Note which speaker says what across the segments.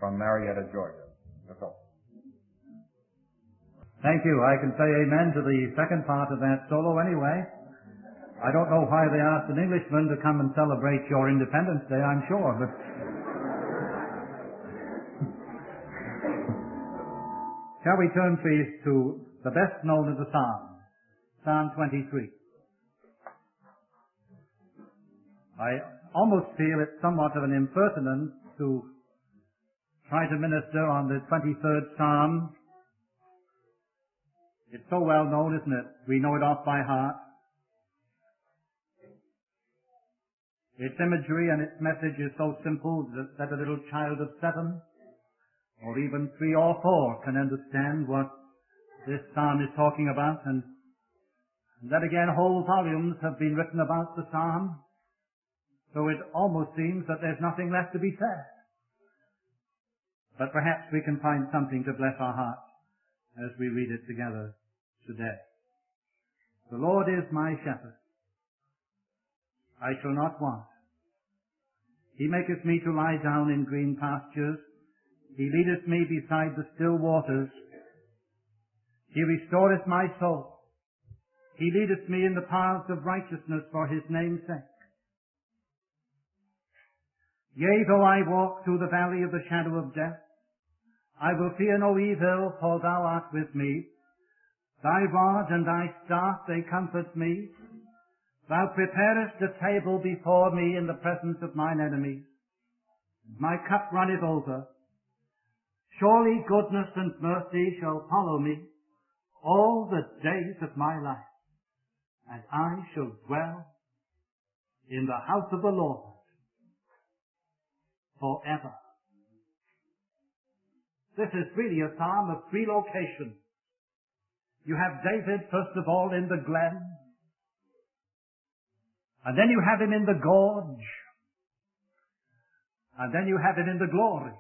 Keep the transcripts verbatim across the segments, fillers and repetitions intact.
Speaker 1: from Marietta, Georgia. That's all.
Speaker 2: Thank you. I can say amen to the second part of that solo anyway. I don't know why they asked an Englishman to come and celebrate your Independence Day, I'm sure, but... Shall we turn, please, to the best known of the Psalms, Psalm twenty-three. I almost feel it's somewhat of an impertinence to try to minister on the twenty-third Psalm. It's so well known, isn't it? We know it off by heart. Its imagery and its message is so simple that, that a little child of seven, or even three or four, can understand what this psalm is talking about. And, and then again, whole volumes have been written about the psalm, so it almost seems that there's nothing left to be said. But perhaps we can find something to bless our hearts as we read it together today. The Lord is my shepherd. I shall not want. He maketh me to lie down in green pastures. He leadeth me beside the still waters. He restoreth my soul. He leadeth me in the paths of righteousness for his name's sake. Yea, though I walk through the valley of the shadow of death, I will fear no evil, for thou art with me. Thy rod and thy staff, they comfort me. Thou preparest a table before me in the presence of mine enemies. My cup runneth over. Surely goodness and mercy shall follow me all the days of my life, and I shall dwell in the house of the Lord forever. This is really a psalm of three locations. You have David, first of all, in the glen, and then you have him in the gorge, and then you have him in the glory.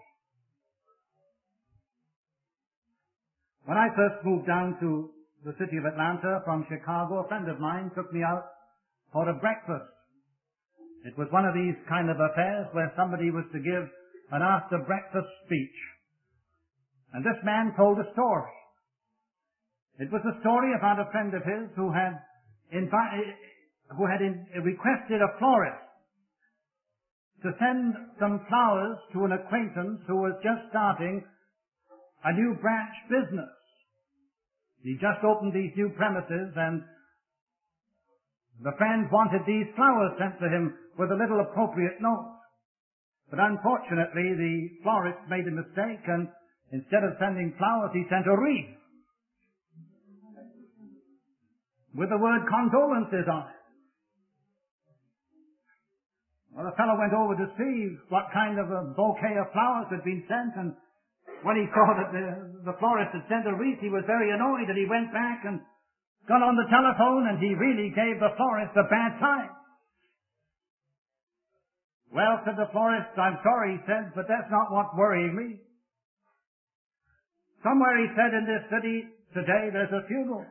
Speaker 2: When I first moved down to the city of Atlanta from Chicago, a friend of mine took me out for a breakfast. It was one of these kind of affairs where somebody was to give an after-breakfast speech. And this man told a story. It was a story about a friend of his who had invited, who had in, requested a florist to send some flowers to an acquaintance who was just starting a new branch business. He just opened these new premises, and the friend wanted these flowers sent to him with a little appropriate note. But unfortunately, the florist made a mistake, and instead of sending flowers, he sent a wreath with the word condolences on it. Well, the fellow went over to see what kind of a bouquet of flowers had been sent, and when he saw that the, the florist had sent a wreath, he was very annoyed, and he went back and got on the telephone, and he really gave the florist a bad time. Well, said the florist, I'm sorry, he said, but that's not what's worrying me. Somewhere, he said, in this city today, there's a funeral.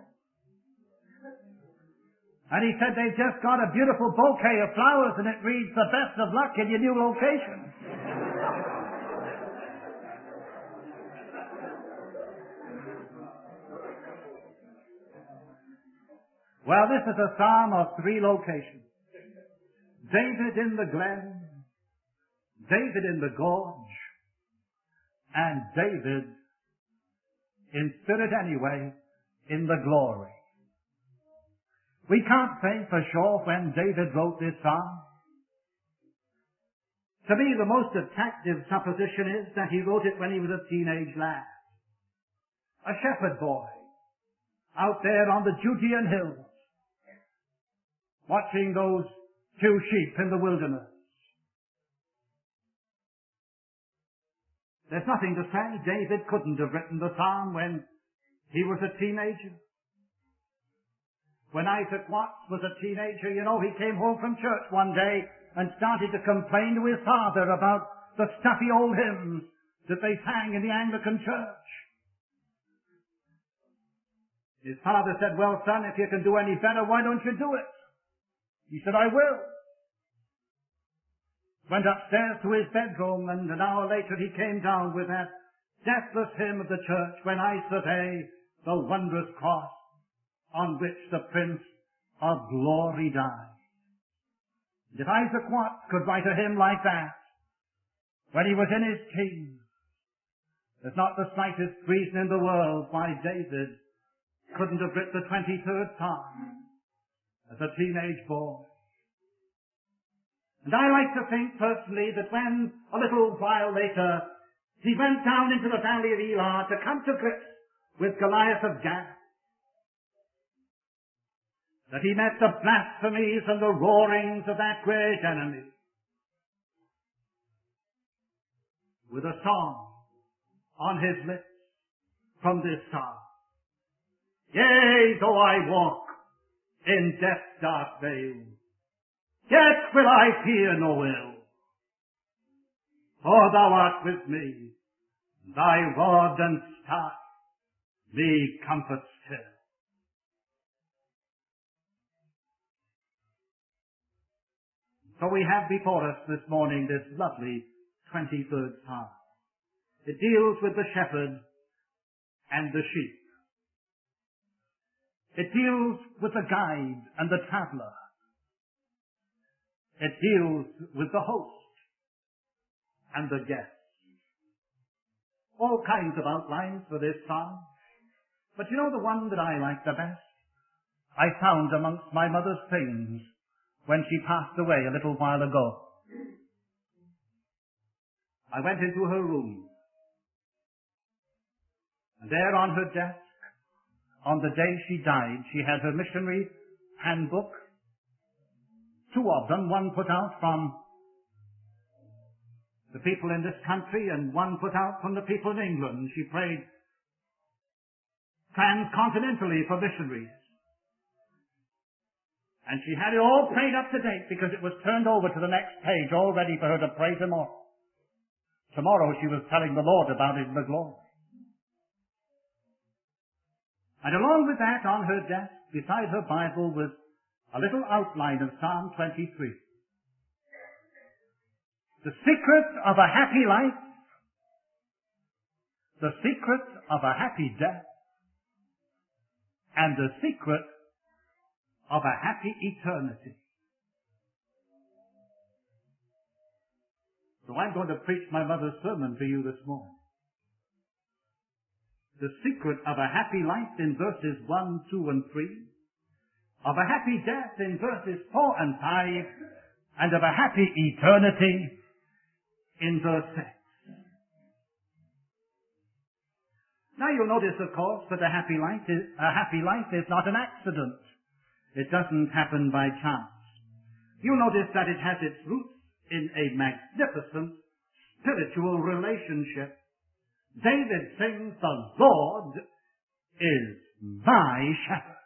Speaker 2: And he said, they've just got a beautiful bouquet of flowers, and it reads, the best of luck in your new location. Well, this is a psalm of three locations. David in the glen, David in the gorge, and David, in spirit anyway, in the glory. We can't say for sure when David wrote this psalm. To me, the most attractive supposition is that he wrote it when he was a teenage lad, a shepherd boy, out there on the Judean hills, watching those few sheep in the wilderness. There's nothing to say David couldn't have written the psalm when he was a teenager. When Isaac Watts was a teenager, you know, he came home from church one day and started to complain to his father about the stuffy old hymns that they sang in the Anglican church. His father said, well, son, if you can do any better, why don't you do it? He said, I will. went upstairs to his bedroom, and an hour later he came down with that deathless hymn of the church, "When I survey the wondrous cross on which the Prince of Glory died." And if Isaac Watts could write a hymn like that when he was in his teens, there's not the slightest reason in the world why David couldn't have written the twenty-third Psalm as a teenage boy. And I like to think personally that when, a little while later, he went down into the valley of Elah to come to grips with Goliath of Gath, that he met the blasphemies and the roarings of that great enemy with a song on his lips from this psalm. "Yea, though I walk in death's dark vale, yet will I fear no ill. For thou art with me, thy rod and staff me comfort still." So we have before us this morning this lovely twenty-third Psalm. It deals with the shepherd and the sheep. It deals with the guide and the traveler. It deals with the host and the guest. All kinds of outlines for this psalm. But you know the one that I like the best? I found amongst my mother's things when she passed away a little while ago. I went into her room, and there on her desk, on the day she died, she had her missionary handbook, two of them, one put out from the people in this country and one put out from the people in England. She prayed transcontinentally for missionaries. And she had it all prayed up to date because it was turned over to the next page, all ready for her to pray tomorrow. Tomorrow she was telling the Lord about it in the glory. And along with that, on her desk, beside her Bible, was a little outline of Psalm twenty-three. The secret of a happy life, the secret of a happy death, and the secret of a happy eternity. So I'm going to preach my mother's sermon to you this morning. The secret of a happy life in verses one, two, and three, of a happy death in verses four and five, and of a happy eternity in verse six. Now you'll notice, of course, that a happy life is, a happy life is not an accident. It doesn't happen by chance. You'll notice that it has its roots in a magnificent spiritual relationship. David sings, "The Lord is my shepherd."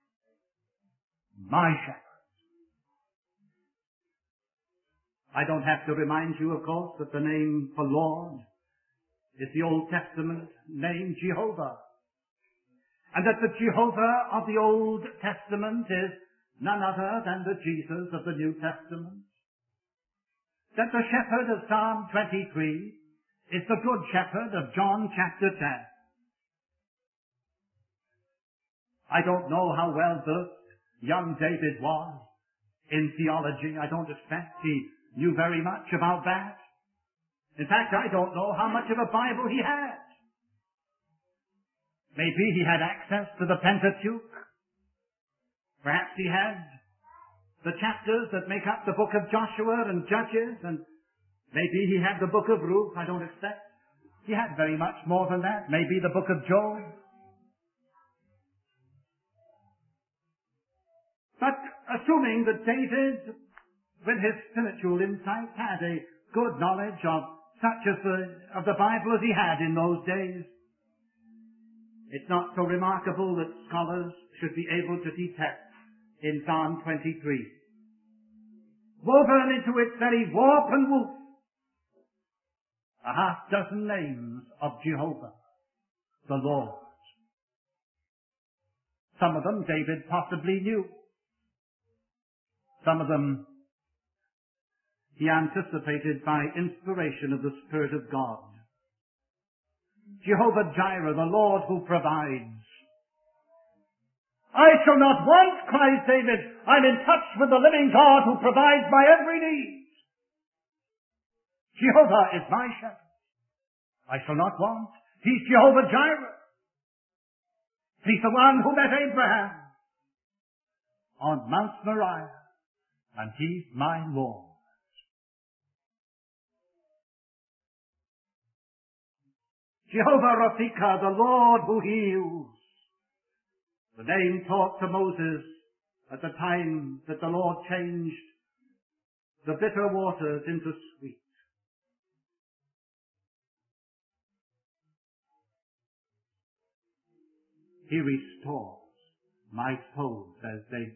Speaker 2: My shepherd. I don't have to remind you, of course, that the name for Lord is the Old Testament name Jehovah. And that the Jehovah of the Old Testament is none other than the Jesus of the New Testament. That the shepherd of Psalm twenty-three is the good shepherd of John chapter ten. I don't know how well versed young David was in theology. I don't expect he knew very much about that. In fact, I don't know how much of a Bible he had. Maybe he had access to the Pentateuch. Perhaps he had the chapters that make up the book of Joshua and Judges, and maybe he had the book of Ruth. I don't expect he had very much more than that. Maybe the book of Job. But assuming that David, with his spiritual insight, had a good knowledge of such as the, of the Bible as he had in those days, it's not so remarkable that scholars should be able to detect in Psalm twenty-three, woven into its very warp and woof, a half dozen names of Jehovah, the Lord. Some of them David possibly knew. Some of them he anticipated by inspiration of the Spirit of God. Jehovah Jireh, the Lord who provides. I shall not want, cries David. I'm in touch with the living God who provides my every need. Jehovah is my shepherd. I shall not want. He's Jehovah Jireh. He's the one who met Abraham on Mount Moriah, and he's my Lord. Jehovah Rapha, the Lord who heals. The name taught to Moses at the time that the Lord changed the bitter waters into sweet. He restores my soul, says David.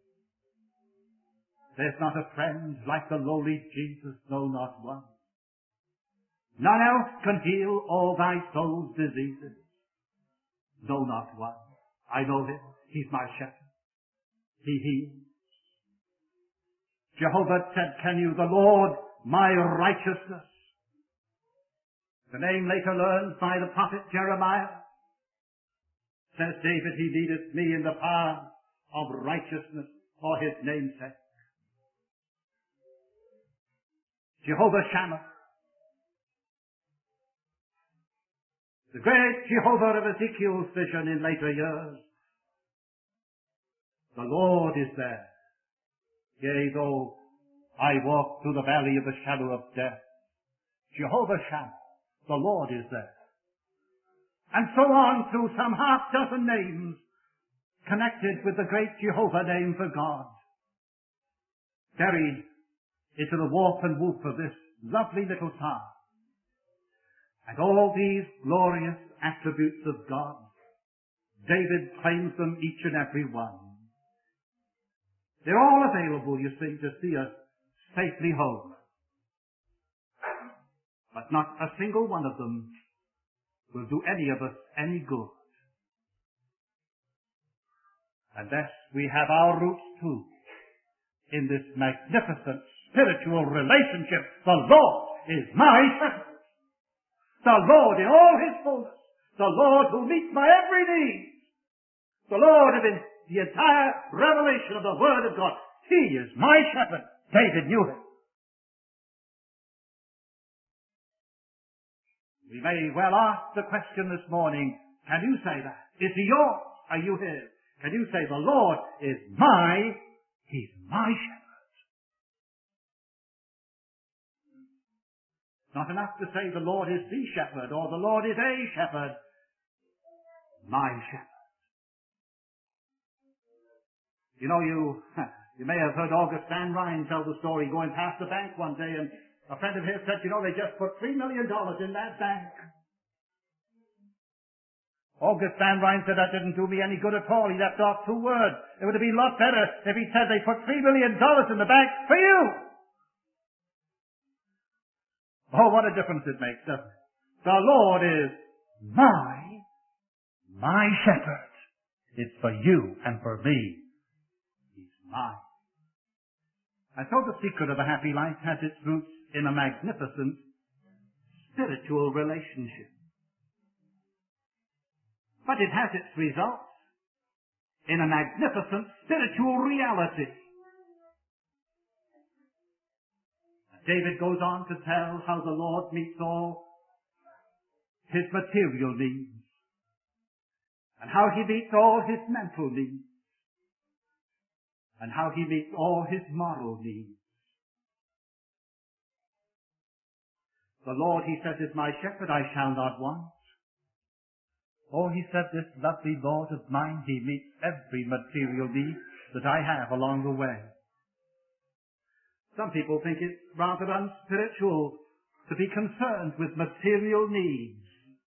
Speaker 2: There's not a friend like the lowly Jesus, no, not one. None else can heal all thy soul's diseases. No, not one. I know him. He's my shepherd. He heals. Jehovah said, can you, the Lord, my righteousness. The name later learned by the prophet Jeremiah. Says David, he leadeth me in the path of righteousness for his name's sake. Jehovah Shammah. The great Jehovah of Ezekiel's vision in later years. The Lord is there. Yea, though I walk through the valley of the shadow of death. Jehovah Shammah, the Lord is there. And so on through some half dozen names connected with the great Jehovah name for God. Buried into the warp and woof of this lovely little psalm. And all these glorious attributes of God, David claims them each and every one. They're all available, you see, to see us safely home. But not a single one of them will do any of us any good unless we have our roots too in this magnificent spiritual relationship. The Lord is my shepherd. The Lord in all his fullness. The Lord who meets my every need. The Lord of the entire revelation of the Word of God. He is my shepherd. David knew him. We may well ask the question this morning, can you say that? Is he yours? Are you his? Can you say, the Lord is my, he's my shepherd? Not enough to say the Lord is the shepherd or the Lord is a shepherd. My shepherd. You know, you you may have heard Augustin Rhine tell the story going past the bank one day, and a friend of his said, you know, they just put three million dollars in that bank. Augustin Rhine said, that didn't do me any good at all. He left off two words. It would have been a lot better if he said they put three million dollars in the bank for you. Oh, what a difference it makes, doesn't it? The Lord is my, my shepherd. It's for you and for me. He's mine. And so the secret of a happy life has its roots in a magnificent spiritual relationship. But it has its results in a magnificent spiritual reality. David goes on to tell how the Lord meets all his material needs and how he meets all his mental needs and how he meets all his moral needs. The Lord, he says, is my shepherd, I shall not want. Oh, he said, this lovely Lord of mine, he meets every material need that I have along the way. Some people think it's rather unspiritual to be concerned with material needs.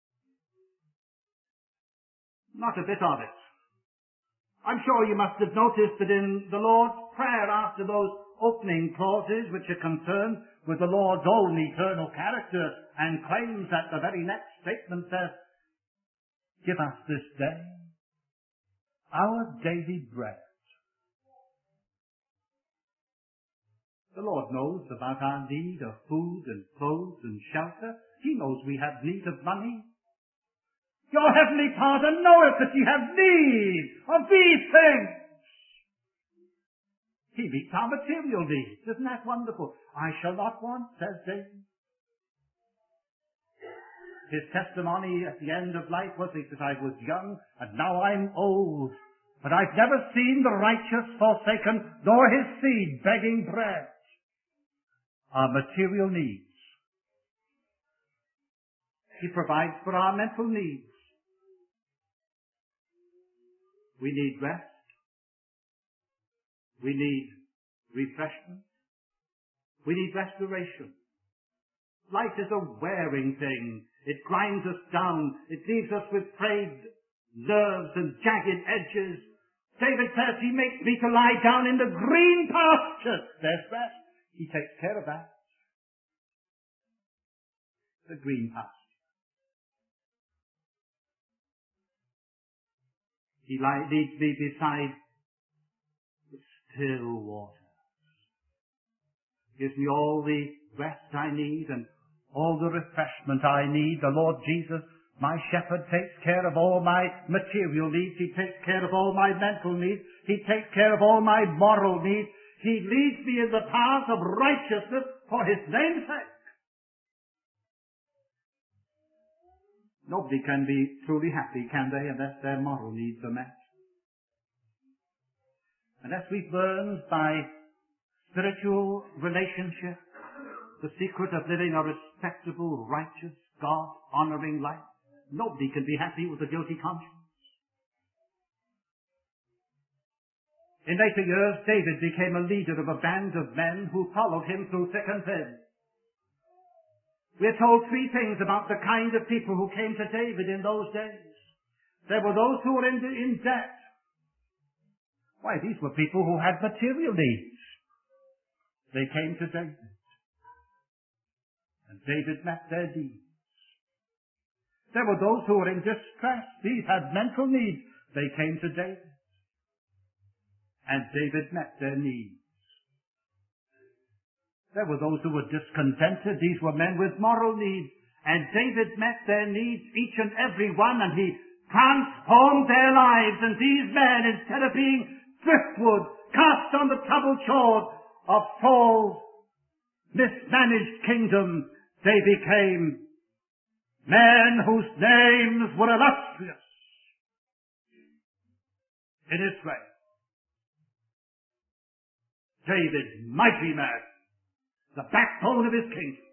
Speaker 2: Not a bit of it. I'm sure you must have noticed that in the Lord's Prayer, after those opening clauses which are concerned with the Lord's own eternal character and claims that the very next statement says, give us this day our daily bread. The Lord knows about our need of food and clothes and shelter. He knows we have need of money. Your heavenly Father knoweth that ye have need of these things. He meets our material needs. Isn't that wonderful? I shall not want, says David. His testimony at the end of life was that I was young and now I'm old. But I've never seen the righteous forsaken, nor his seed begging bread. Our material needs. He provides for our mental needs. We need rest. We need refreshment. We need restoration. Life is a wearing thing. It grinds us down. It leaves us with frayed nerves and jagged edges. David says he makes me to lie down in the green pastures. There's rest. He takes care of that. The green pasture. He leads me beside the still waters. Gives me all the rest I need and all the refreshment I need. The Lord Jesus, my shepherd, takes care of all my material needs. He takes care of all my mental needs. He takes care of all my moral needs. He leads me in the path of righteousness for his name's sake. Nobody can be truly happy, can they, unless their moral needs are met. Unless we've learned by spiritual relationship the secret of living a respectable, righteous, God-honoring life, nobody can be happy with a guilty conscience. In later years, David became a leader of a band of men who followed him through thick and thin. We're told three things about the kind of people who came to David in those days. There were those who were in, in debt. Why, these were people who had material needs. They came to David. And David met their needs. There were those who were in distress. These had mental needs. They came to David. And David met their needs. There were those who were discontented. These were men with moral needs. And David met their needs, each and every one, and he transformed their lives. And these men, instead of being driftwood, cast on the troubled shores of Saul's mismanaged kingdom, they became men whose names were illustrious in Israel. David, mighty man, the backbone of his kingdom.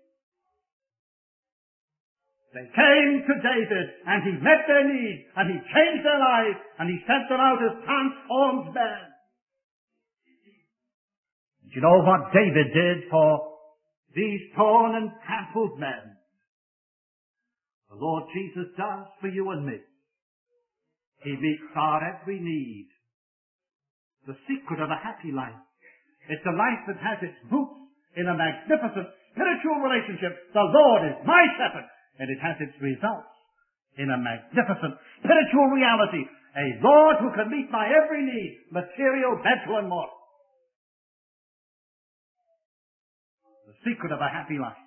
Speaker 2: They came to David, and he met their needs, and he changed their lives, and he sent them out as transformed men. Do you know what David did for these torn and trampled men? The Lord Jesus does for you and me. He meets our every need. The secret of a happy life. It's a life that has its roots in a magnificent spiritual relationship. The Lord is my shepherd. And it has its results in a magnificent spiritual reality. A Lord who can meet my every need, material, mental, and moral. The secret of a happy life.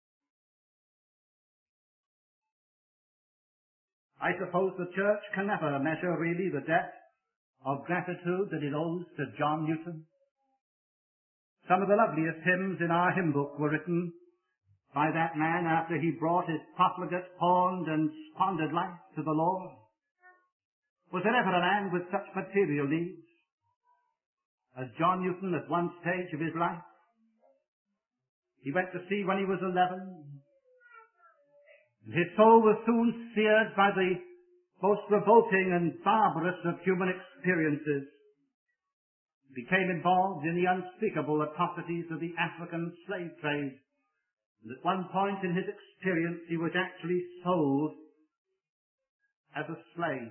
Speaker 2: I suppose the church can never measure really the debt of gratitude that it owes to John Newton. Some of the loveliest hymns in our hymn book were written by that man after he brought his profligate, pawned and squandered life to the Lord. Was there ever a man with such material needs as John Newton at one stage of his life? He went to sea when he was eleven. His soul was soon seared by the most revolting and barbarous of human experiences. He became involved in the unspeakable atrocities of the African slave trade. And at one point in his experience, he was actually sold as a slave.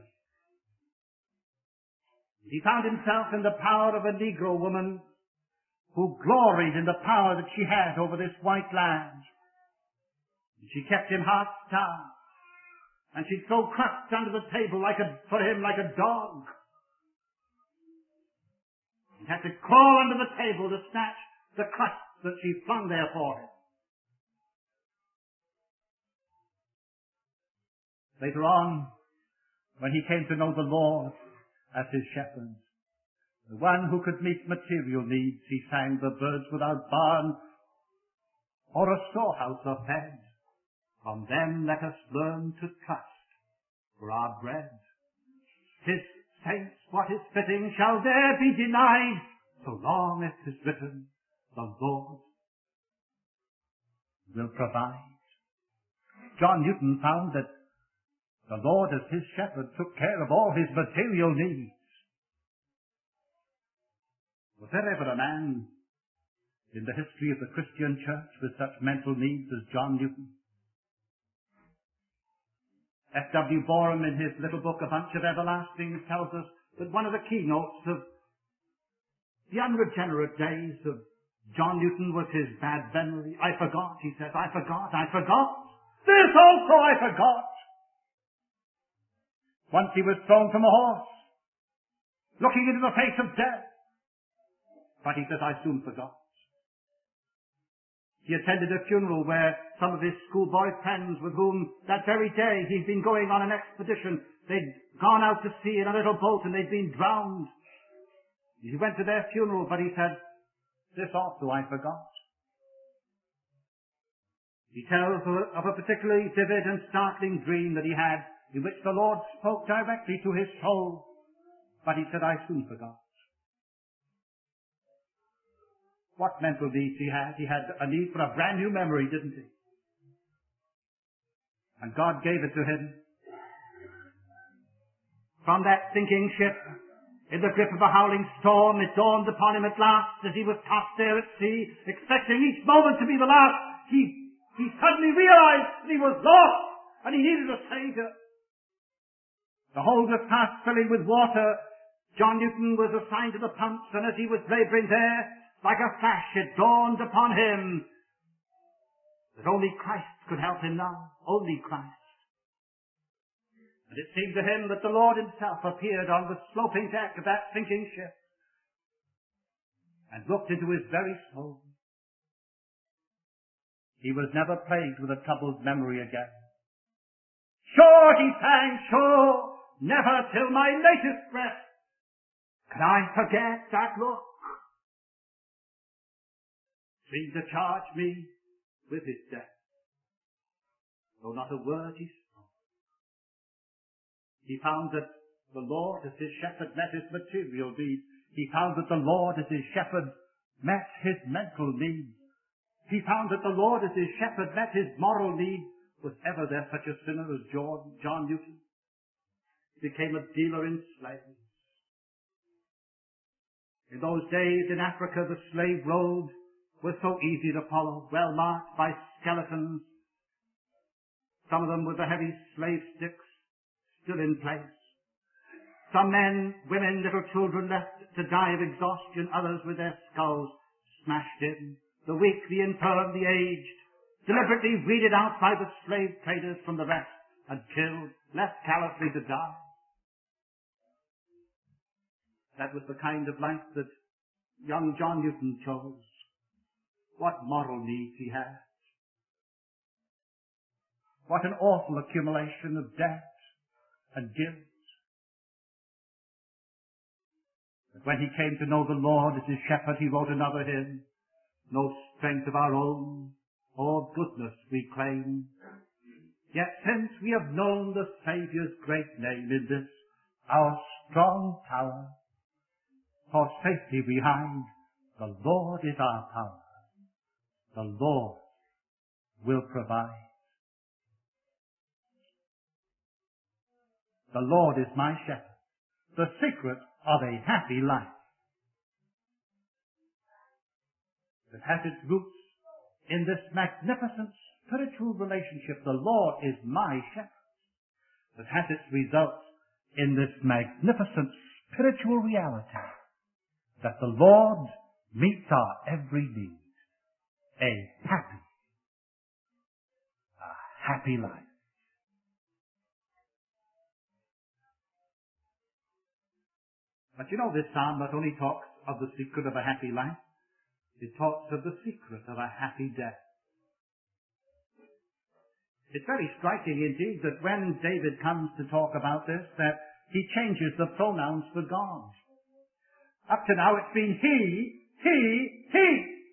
Speaker 2: He found himself in the power of a Negro woman who gloried in the power that she had over this white land. And she kept him half-starved. And she'd throw crusts under the table like a, for him like a dog. He had to crawl under the table to snatch the crusts that she flung there for him. Later on, when he came to know the Lord as his shepherd, the one who could meet material needs, he sang the birds without barn or a storehouse are fed. From them let us learn to trust for our bread. His saints, what is fitting shall there be denied, so long as 'tis written, the Lord will provide. John Newton found that the Lord as his shepherd took care of all his material needs. Was there ever a man in the history of the Christian church with such mental needs as John Newton? F W Boreham, in his little book, A Bunch of Everlastings, tells us that one of the keynotes of the unregenerate days of John Newton was his bad memory. I forgot, he says, I forgot, I forgot. This also I forgot. Once he was thrown from a horse, looking into the face of death. But he says, I soon forgot. He attended a funeral where some of his schoolboy friends with whom that very day he'd been going on an expedition, they'd gone out to sea in a little boat and they'd been drowned. He went to their funeral, but he said, this also I forgot. He tells of a particularly vivid and startling dream that he had in which the Lord spoke directly to his soul, but he said, I soon forgot. What mental needs he had? He had a need for a brand new memory, didn't he? And God gave it to him. From that sinking ship, in the grip of a howling storm, it dawned upon him at last, as he was tossed there at sea, expecting each moment to be the last, he, he suddenly realized that he was lost, and he needed a Savior. The hold was fast filling with water. John Newton was assigned to the pumps, and as he was laboring there, like a flash, it dawned upon him that only Christ could help him now. Only Christ. And it seemed to him that the Lord himself appeared on the sloping deck of that sinking ship and looked into his very soul. He was never plagued with a troubled memory again. Sure, he sang, sure, never till my latest breath can I forget that look. Seemed to charge me with his death, though not a word he spoke. He found that the Lord as his shepherd met his material needs. He found that the Lord as his shepherd met his mental needs. He found that the Lord as his shepherd met his moral needs. Was ever there such a sinner as John, John Newton? He became a dealer in slaves. In those days in Africa, the slave road was so easy to follow, well marked by skeletons, some of them with the heavy slave sticks still in place. Some men, women, little children left to die of exhaustion, others with their skulls smashed in. The weak, the infirm, the aged, deliberately weeded out by the slave traders from the rest and killed, left callously to die. That was the kind of life that young John Newton chose. What moral needs he had. What an awful accumulation of debt and guilt. But when he came to know the Lord as his shepherd, he wrote another hymn. No strength of our own, or goodness we claim. Yet since we have known the Saviour's great name in this, our strong tower, for safety we hide, the Lord is our power. The Lord will provide. The Lord is my shepherd, the secret of a happy life. It has its roots in this magnificent spiritual relationship. The Lord is my shepherd. It has its results in this magnificent spiritual reality that the Lord meets our every need. A happy, a happy life. But you know, this psalm not only talks of the secret of a happy life, it talks of the secret of a happy death. It's very striking indeed that when David comes to talk about this, that he changes the pronouns for God. Up to now it's been he, he, he.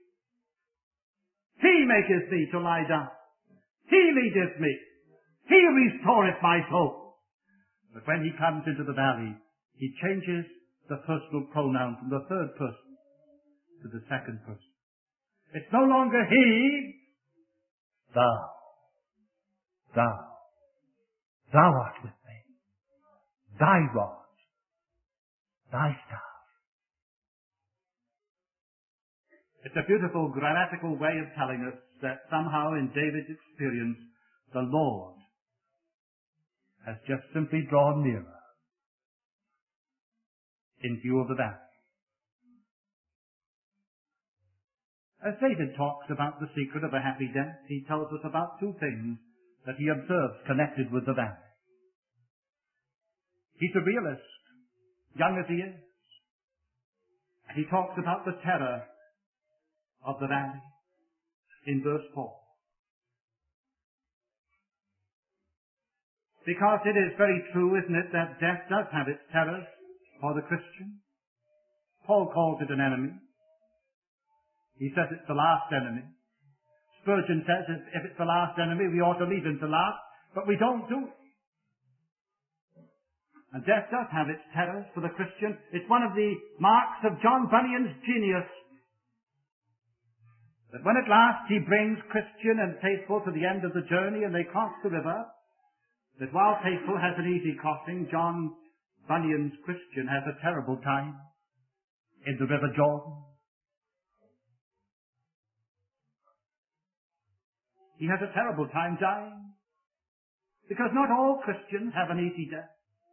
Speaker 2: He maketh me to lie down. He leadeth me. He restoreth my soul. But when he comes into the valley, he changes the personal pronoun from the third person to the second person. It's no longer he, thou. Thou, thou art with me. Thy rod, thy staff. It's a beautiful grammatical way of telling us that somehow in David's experience, the Lord has just simply drawn nearer in view of the valley. As David talks about the secret of a happy death, he tells us about two things that he observes connected with the valley. He's a realist, young as he is. And he talks about the terror of the valley in verse four. Because it is very true, isn't it, that death does have its terrors for the Christian. Paul calls it an enemy. He says it's the last enemy. Spurgeon says if it's the last enemy, we ought to leave him to last, but we don't do it. And death does have its terrors for the Christian. It's one of the marks of John Bunyan's genius, that when at last he brings Christian and faithful to the end of the journey and they cross the river, that while faithful has an easy crossing, John Bunyan's Christian has a terrible time in the River Jordan. He has a terrible time dying, because not all Christians have an easy death.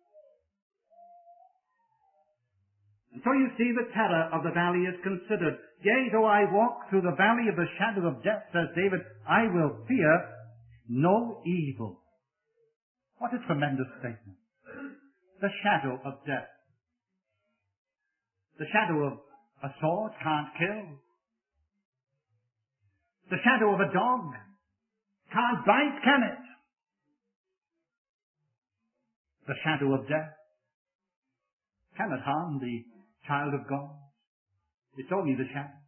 Speaker 2: And so you see the terror of the valley is considered. Yea, though I walk through the valley of the shadow of death, says David, I will fear no evil. What a tremendous statement. The shadow of death. The shadow of a sword can't kill. The shadow of a dog can't bite, can it? The shadow of death cannot harm the child of God. It's only the shadow.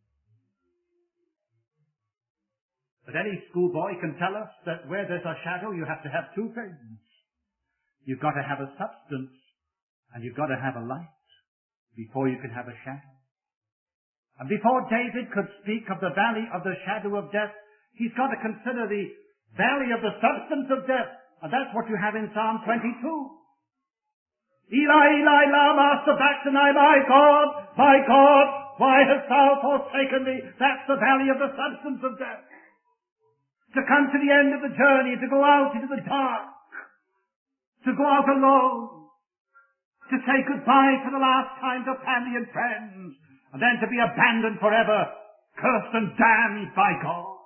Speaker 2: But any schoolboy can tell us that where there's a shadow, you have to have two things. You've got to have a substance, and you've got to have a light before you can have a shadow. And before David could speak of the valley of the shadow of death, he's got to consider the valley of the substance of death. And that's what you have in Psalm twenty-two. Eli, Eli, lama sabachthani, my God, my God, why hast thou forsaken me? That's the valley of the substance of death. To come to the end of the journey, to go out into the dark, to go out alone, to say goodbye for the last time to family and friends, and then to be abandoned forever, cursed and damned by God.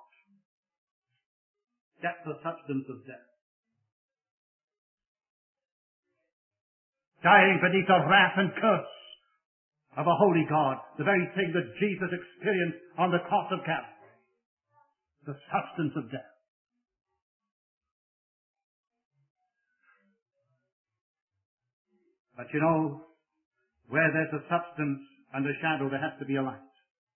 Speaker 2: That's the substance of death. Dying beneath the wrath and curse of a holy God, the very thing that Jesus experienced on the cross of Calvary. The substance of death. But you know, where there's a substance and a shadow, there has to be a light.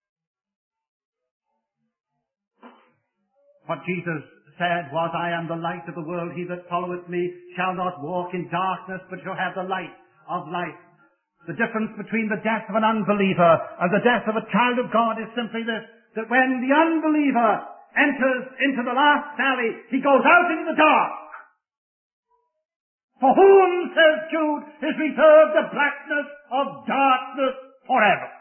Speaker 2: What Jesus said was, I am the light of the world. He that followeth me shall not walk in darkness, but shall have the light of life. The difference between the death of an unbeliever and the death of a child of God is simply this, that when the unbeliever enters into the last valley, he goes out into the dark. For whom, says Jude, is reserved the blackness of darkness forever.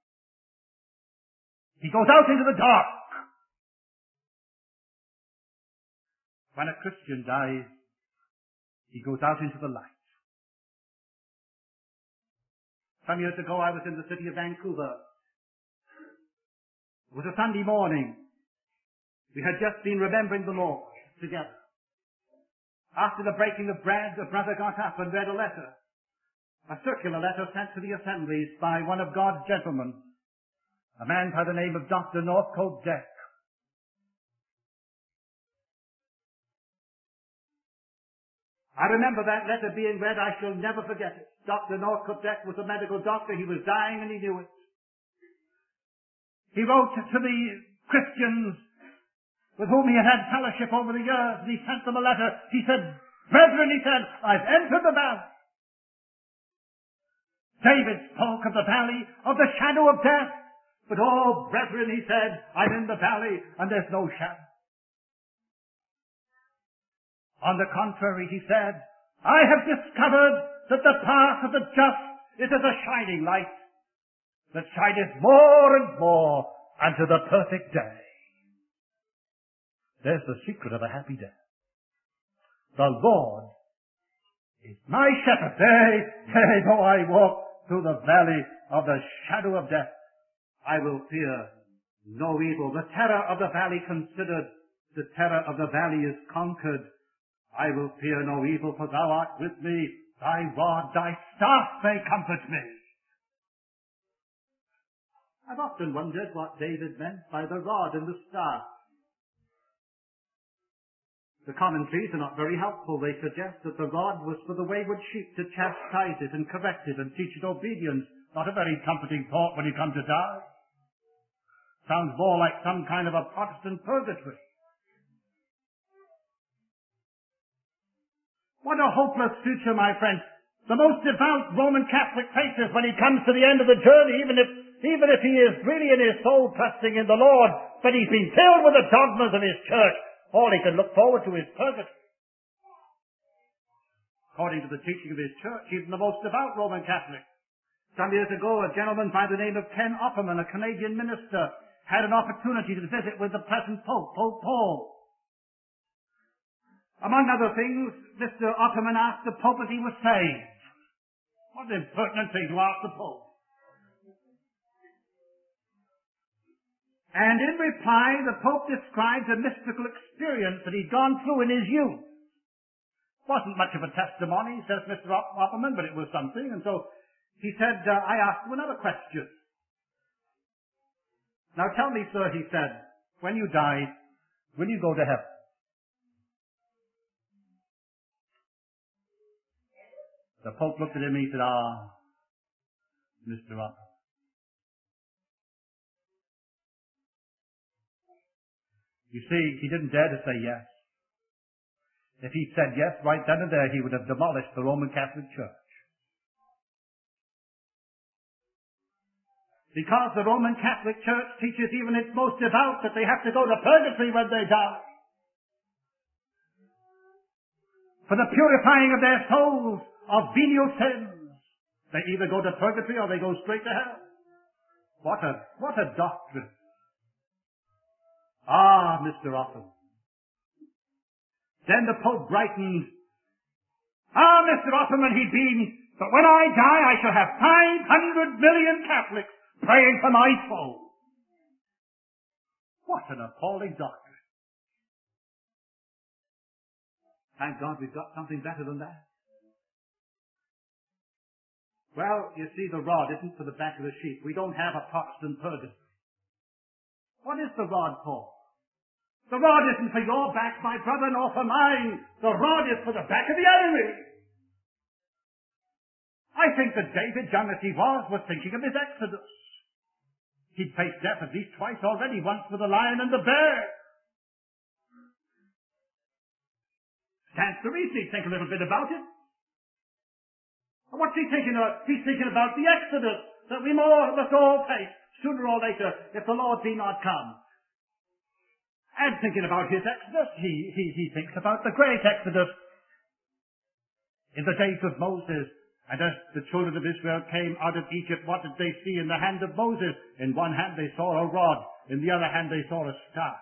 Speaker 2: He goes out into the dark. When a Christian dies, he goes out into the light. Some years ago, I was in the city of Vancouver. It was a Sunday morning. We had just been remembering the Lord together. After the breaking of bread, a brother got up and read a letter, a circular letter sent to the assemblies by one of God's gentlemen. a man by the name of Doctor Northcote Deck. I remember that letter being read. I shall never forget it. Doctor Northcote Deck was a medical doctor. He was dying and he knew it. He wrote to the Christians with whom he had had fellowship over the years, and he sent them a letter. He said, "Brethren," he said, "I've entered the valley." David spoke of the valley of the shadow of death. But, "Oh, brethren," he said, "I'm in the valley and there's no shadow." On the contrary, he said, "I have discovered that the path of the just is as a shining light that shineth more and more unto the perfect day." There's the secret of a happy day. The Lord is my shepherd. Yea, yea, though I walk through the valley of the shadow of death, I will fear no evil. The terror of the valley considered, the terror of the valley is conquered. I will fear no evil, for thou art with me. Thy rod, thy staff, they comfort me. I've often wondered what David meant by the rod and the staff. The commentaries are not very helpful. They suggest that the rod was for the wayward sheep, to chastise it and correct it and teach it obedience. Not a very comforting thought when you come to die. Sounds more like some kind of a Protestant purgatory. What a hopeless future, my friend. The most devout Roman Catholic faces when he comes to the end of the journey, even if, even if he is really in his soul trusting in the Lord, but he's been filled with the dogmas of his church. All he can look forward to is purgatory. According to the teaching of his church, even the most devout Roman Catholic. Some years ago, a gentleman by the name of Ken Opperman, a Canadian minister, had an opportunity to visit with the present Pope, Pope Paul. Among other things, Mister Opperman asked the Pope if he was saved. What an impertinent thing to ask the Pope. And in reply, the Pope described a mystical experience that he'd gone through in his youth. Wasn't much of a testimony, says Mister Opperman, but it was something. And so he said, uh, I asked him another question. Now tell me, sir, he said, when you die, will you go to heaven? The Pope looked at him and he said, ah, Mister Opperman. You see, he didn't dare to say yes. If he'd said yes right then and there, he would have demolished the Roman Catholic Church. Because the Roman Catholic Church teaches even its most devout that they have to go to purgatory when they die. For the purifying of their souls of venial sins. They either go to purgatory or they go straight to hell. What a, what a doctrine. Ah, Mister Opperman. Then the Pope brightened. Ah, Mister Opperman, he'd been, but when I die, I shall have five hundred million Catholics praying for my soul. What an appalling doctrine. Thank God we've got something better than that. Well, you see, the rod isn't for the back of the sheep. We don't have a Protestant purgatory. What is the rod for? The rod isn't for your back, my brother, nor for mine. The rod is for the back of the enemy. I think that David, young as he was, was thinking of his exodus. He'd faced death at least twice already, once with the lion and the bear. Stands to reason he'd think a little bit about it. And what's he thinking of? He's thinking about the exodus that we must all face sooner or later if the Lord be not come. And thinking about his exodus, he, he, he thinks about the great exodus in the days of Moses. And as the children of Israel came out of Egypt, what did they see in the hand of Moses? In one hand they saw a rod, in the other hand they saw a staff.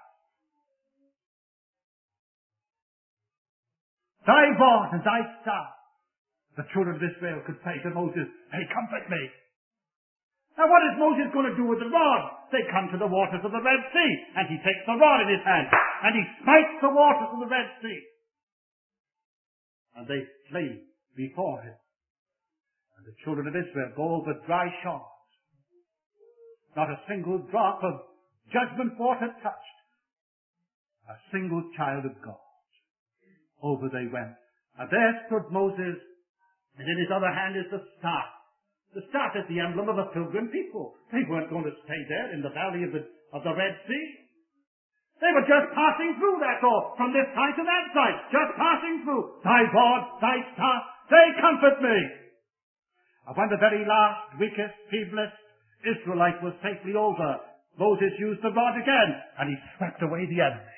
Speaker 2: Thy rod and thy staff, the children of Israel could say to Moses, hey, comfort me. Now what is Moses going to do with the rod? They come to the waters of the Red Sea, and he takes the rod in his hand, and he smites the waters of the Red Sea. And they flee before him. And the children of Israel go over dry shores. Not a single drop of judgment water touched. A single child of God. Over they went. And there stood Moses, and in his other hand is the staff. The staff is the emblem of a pilgrim people. They weren't going to stay there in the valley of the, of the Red Sea. They were just passing through, that's all, from this side to that side, just passing through. Thy rod, thy staff, they comfort me. And when the very last, weakest, feeblest Israelite was safely over, Moses used the rod again, and he swept away the enemy.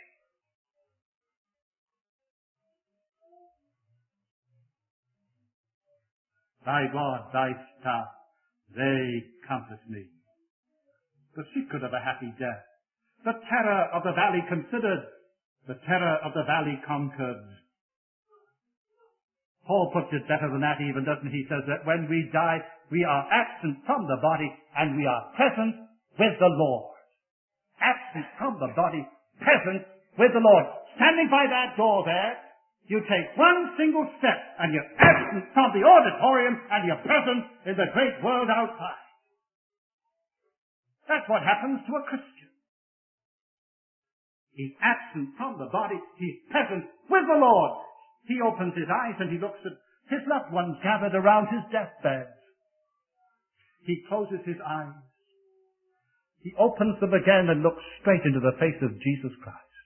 Speaker 2: Thy rod, thy staff, they comfort me. The secret of a happy death. The terror of the valley considered, the terror of the valley conquered. Paul puts it better than that even, doesn't he? He says that when we die, we are absent from the body and we are present with the Lord. Absent from the body, present with the Lord. Standing by that door there, you take one single step and you're absent from the auditorium and you're present in the great world outside. That's what happens to a Christian. He's absent from the body. He's present with the Lord. He opens his eyes and he looks at his loved ones gathered around his deathbed. He closes his eyes. He opens them again and looks straight into the face of Jesus Christ.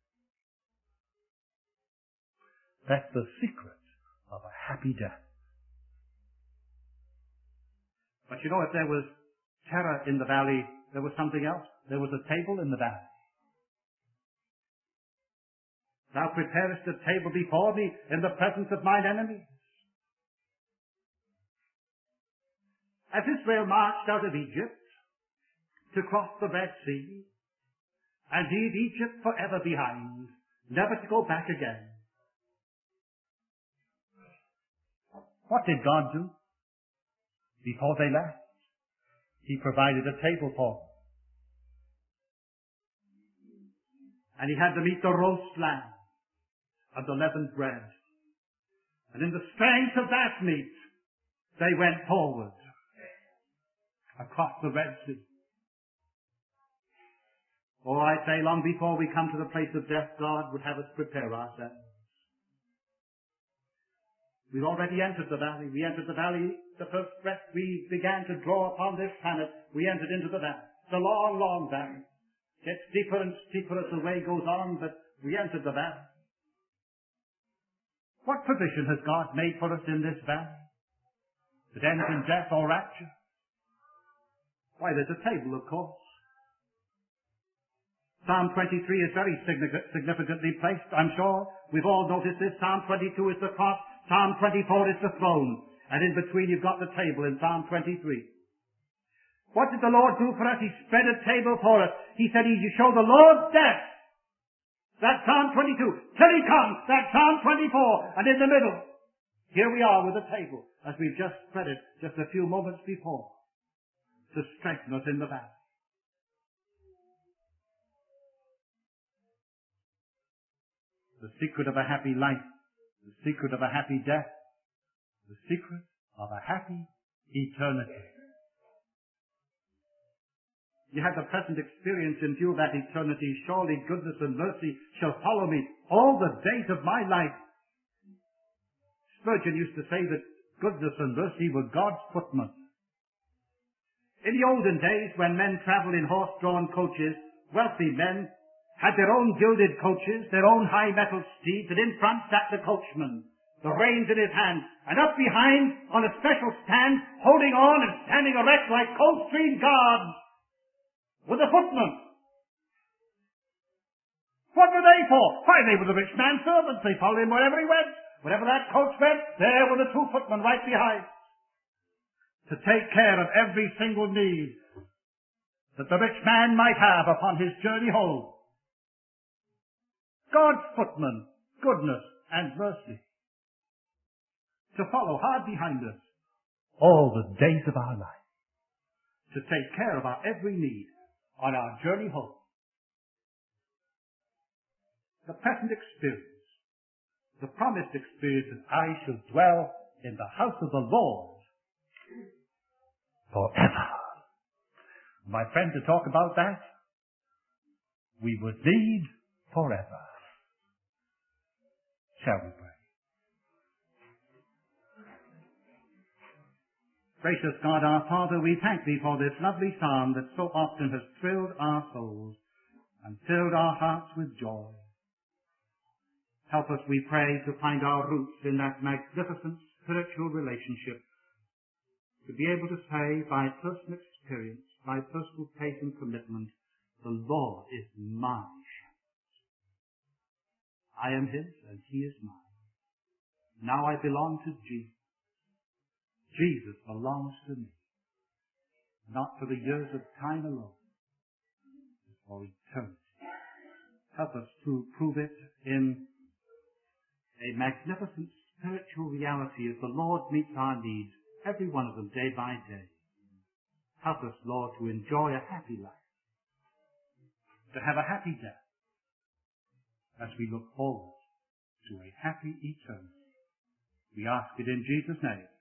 Speaker 2: That's the secret of a happy death. But you know, if there was terror in the valley, there was something else. There was a table in the valley. Thou preparest a table before me in the presence of mine enemies. As Israel marched out of Egypt to cross the Red Sea and leave Egypt forever behind, never to go back again, what did God do before they left? He provided a table for them. And he had them eat the roast lamb and the leavened bread. And in the strength of that meat, they went forward across the Red Sea. Oh, I say, long before we come to the place of death, God would have us prepare ourselves. We've already entered the valley. We entered the valley the first breath we began to draw upon this planet. We entered into the valley. It's a long, long valley. Gets deeper and steeper as the way goes on, but we entered the valley. What provision has God made for us in this valley? That ends in death or rapture? Why, there's a table, of course. Psalm twenty-three is very significantly placed, I'm sure. We've all noticed this. Psalm twenty-two is the cross. Psalm twenty-four is the throne. And in between you've got the table in Psalm twenty-three. What did the Lord do for us? He spread a table for us. He said He show the Lord's death. That's Psalm twenty-two. Till He comes. That's Psalm twenty-four. And in the middle, here we are with a table, as we've just spread it just a few moments before, to strengthen us in the valley. The secret of a happy life, the secret of a happy death, the secret of a happy eternity. You have the present experience in view of that eternity. Surely goodness and mercy shall follow me all the days of my life. Spurgeon used to say that goodness and mercy were God's footmen. In the olden days, when men travelled in horse-drawn coaches, wealthy men had their own gilded coaches, their own high-mettled steeds, and in front sat the coachman, the reins in his hand, and up behind, on a special stand, holding on and standing erect like Coldstream guards, were the footmen. What were they for? Why, they were the rich man's servants. They followed him wherever he went. Wherever that coach went, there were the two footmen right behind, to take care of every single need that the rich man might have upon his journey home. God's footmen, goodness and mercy, to follow hard behind us all the days of our life, to take care of our every need on our journey home. The present experience, the promised experience that I shall dwell in the house of the Lord forever. My friend, to talk about that, we would need forever. Shall we pray? Gracious God, our Father, we thank Thee for this lovely psalm that so often has thrilled our souls and filled our hearts with joy. Help us, we pray, to find our roots in that magnificent spiritual relationship, to be able to say by personal experience, by personal faith and commitment, the Lord is my shepherd. I am His and He is mine. Now I belong to Jesus. Jesus belongs to me, not for the years of time alone, but for eternity. Help us to prove it in a magnificent spiritual reality as the Lord meets our needs, every one of them day by day. Help us, Lord, to enjoy a happy life, to have a happy death, as we look forward to a happy eternity. We ask it in Jesus' name.